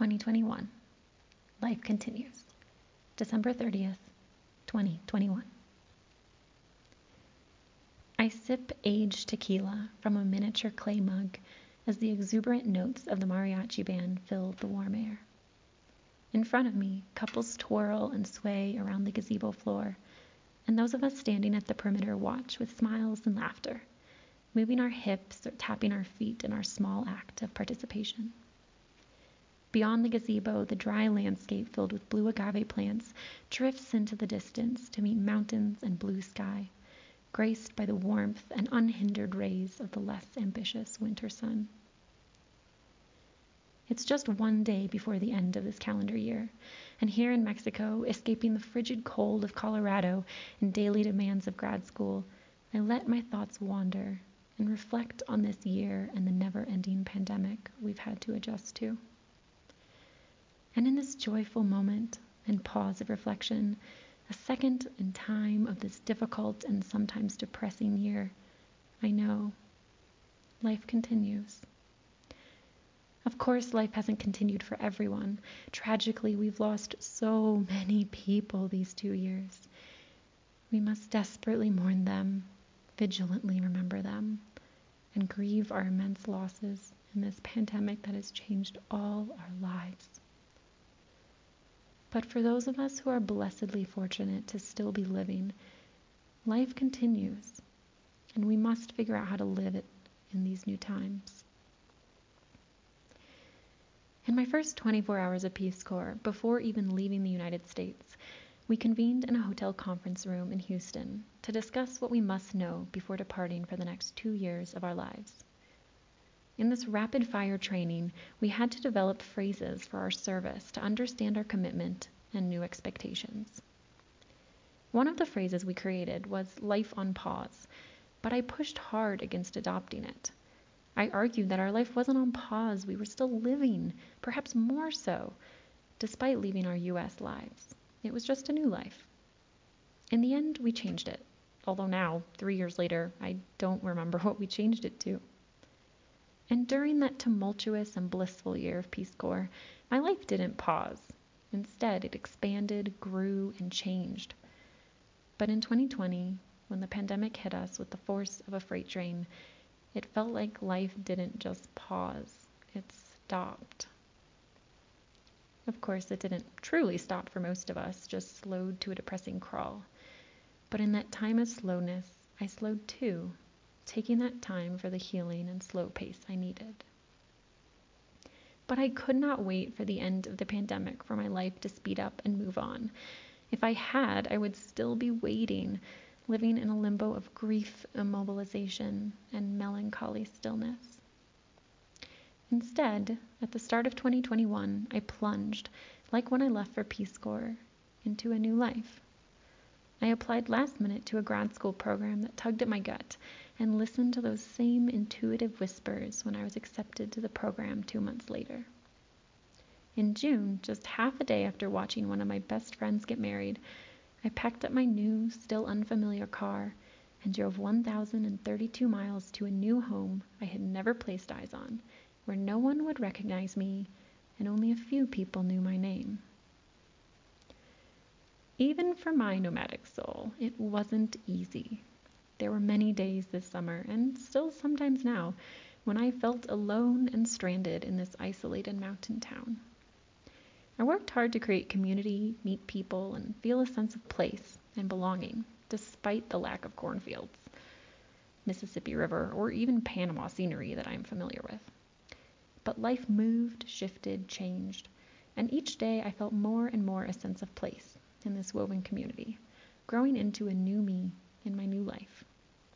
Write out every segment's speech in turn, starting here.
2021. Life continues. December 30th, 2021. I sip aged tequila from a miniature clay mug as the exuberant notes of the mariachi band fill the warm air. In front of me, couples twirl and sway around the gazebo floor, and those of us standing at the perimeter watch with smiles and laughter, moving our hips or tapping our feet in our small act of participation. Beyond the gazebo, the dry landscape filled with blue agave plants drifts into the distance to meet mountains and blue sky, graced by the warmth and unhindered rays of the less ambitious winter sun. It's just one day before the end of this calendar year, and here in Mexico, escaping the frigid cold of Colorado and daily demands of grad school, I let my thoughts wander and reflect on this year and the never-ending pandemic we've had to adjust to. And in this joyful moment and pause of reflection, a second in time of this difficult and sometimes depressing year, I know life continues. Of course, life hasn't continued for everyone. Tragically, we've lost so many people these 2 years. We must desperately mourn them, vigilantly remember them, and grieve our immense losses in this pandemic that has changed all our lives. But for those of us who are blessedly fortunate to still be living, life continues, and we must figure out how to live it in these new times. In my first 24 hours of Peace Corps, before even leaving the United States, we convened in a hotel conference room in Houston to discuss what we must know before departing for the next 2 years of our lives. In this rapid-fire training, we had to develop phrases for our service to understand our commitment and new expectations. One of the phrases we created was life on pause, but I pushed hard against adopting it. I argued that our life wasn't on pause, we were still living, perhaps more so, despite leaving our U.S. lives. It was just a new life. In the end, we changed it, although now, 3 years later, I don't remember what we changed it to. And during that tumultuous and blissful year of Peace Corps, my life didn't pause. Instead, it expanded, grew, and changed. But in 2020, when the pandemic hit us with the force of a freight train, it felt like life didn't just pause, it stopped. Of course, it didn't truly stop for most of us, just slowed to a depressing crawl. But in that time of slowness, I slowed too, taking that time for the healing and slow pace I needed. But I could not wait for the end of the pandemic for my life to speed up and move on. If I had, I would still be waiting, living in a limbo of grief, immobilization, and melancholy stillness. Instead, at the start of 2021, I plunged, like when I left for Peace Corps, into a new life. I applied last minute to a grad school program that tugged at my gut and listened to those same intuitive whispers when I was accepted to the program 2 months later. In June, just half a day after watching one of my best friends get married, I packed up my new, still unfamiliar car and drove 1,032 miles to a new home I had never placed eyes on, where no one would recognize me and only a few people knew my name. Even for my nomadic soul, it wasn't easy. There were many days this summer, and still sometimes now, when I felt alone and stranded in this isolated mountain town. I worked hard to create community, meet people, and feel a sense of place and belonging, despite the lack of cornfields, Mississippi River, or even Panama scenery that I'm familiar with. But life moved, shifted, changed, and each day I felt more and more a sense of place in this woven community, growing into a new me in my new life.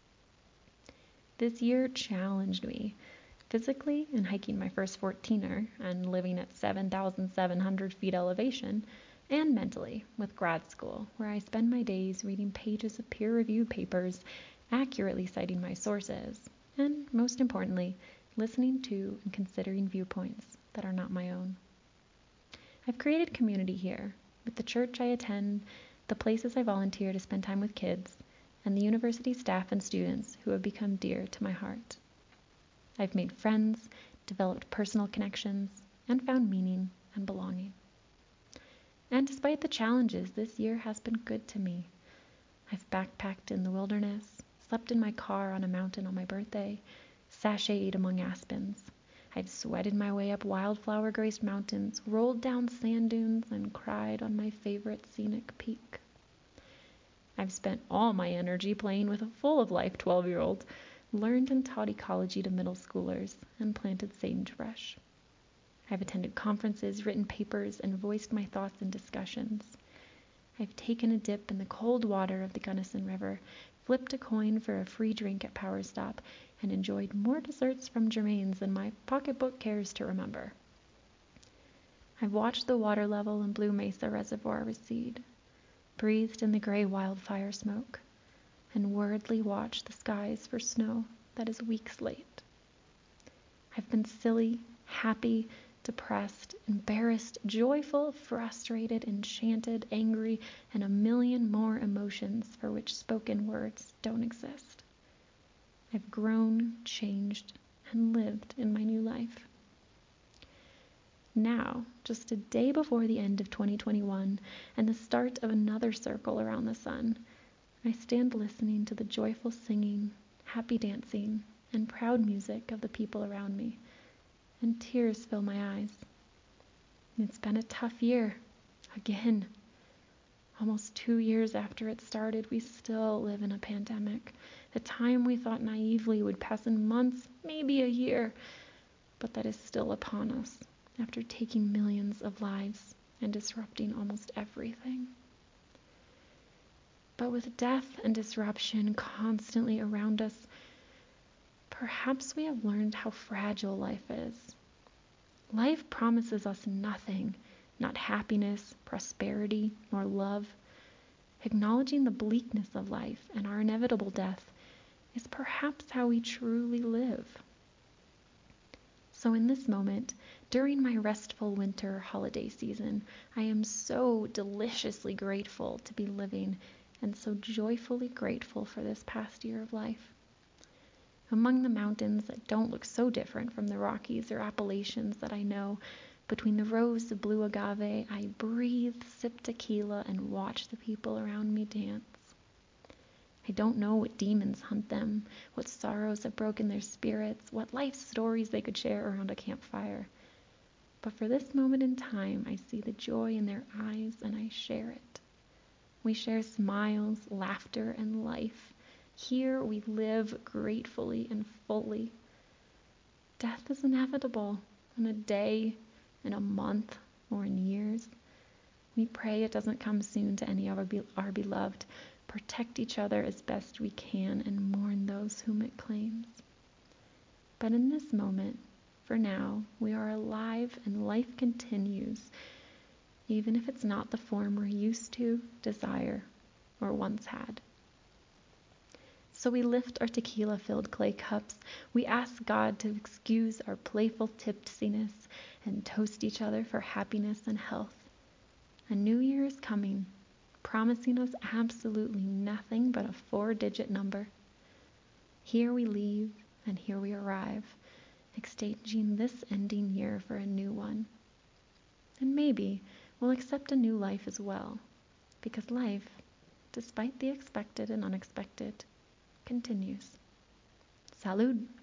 This year challenged me, physically in hiking my first 14er and living at 7,700 feet elevation, and mentally with grad school, where I spend my days reading pages of peer-reviewed papers, accurately citing my sources, and most importantly, listening to and considering viewpoints that are not my own. I've created community here, with the church I attend, the places I volunteer to spend time with kids, and the university staff and students who have become dear to my heart. I've made friends, developed personal connections, and found meaning and belonging. And despite the challenges, this year has been good to me. I've backpacked in the wilderness, slept in my car on a mountain on my birthday, sashayed among aspens. I've sweated my way up wildflower-graced mountains, rolled down sand dunes, and cried on my favorite scenic peak. I've spent all my energy playing with a full-of-life 12-year-old, learned and taught ecology to middle schoolers, and planted sagebrush. I've attended conferences, written papers, and voiced my thoughts in discussions. I've taken a dip in the cold water of the Gunnison River, flipped a coin for a free drink at Power Stop, and enjoyed more desserts from Germain's than my pocketbook cares to remember. I've watched the water level in Blue Mesa Reservoir recede, breathed in the gray wildfire smoke, and worriedly watched the skies for snow that is weeks late. I've been silly, happy, depressed, embarrassed, joyful, frustrated, enchanted, angry, and a million more emotions for which spoken words don't exist. I've grown, changed, and lived in my new life. Now, just a day before the end of 2021 and the start of another circle around the sun, I stand listening to the joyful singing, happy dancing, and proud music of the people around me, and tears fill my eyes. It's been a tough year, again. Almost 2 years after it started, we still live in a pandemic. The time we thought naively would pass in months, maybe a year, but that is still upon us after taking millions of lives and disrupting almost everything. But with death and disruption constantly around us, perhaps we have learned how fragile life is. Life promises us nothing, not happiness, prosperity, nor love. Acknowledging the bleakness of life and our inevitable death is perhaps how we truly live. So in this moment, during my restful winter holiday season, I am so deliciously grateful to be living and so joyfully grateful for this past year of life. Among the mountains that don't look so different from the Rockies or Appalachians that I know, between the rows of blue agave, I breathe, sip tequila, and watch the people around me dance. I don't know what demons hunt them, what sorrows have broken their spirits, what life stories they could share around a campfire. But for this moment in time, I see the joy in their eyes and I share it. We share smiles, laughter, and life. Here we live gratefully and fully. Death is inevitable in a day, in a month, or in years. We pray it doesn't come soon to any of our beloved, protect each other as best we can, and mourn those whom it claims. But in this moment, for now, we are alive and life continues, even if it's not the form we're used to, desire, or once had. So we lift our tequila-filled clay cups. We ask God to excuse our playful tipsiness and toast each other for happiness and health. A new year is coming, promising us absolutely nothing but a 4-digit number. Here we leave and here we arrive, exchanging this ending year for a new one. And maybe we'll accept a new life as well, because life, despite the expected and unexpected, continues. Salud!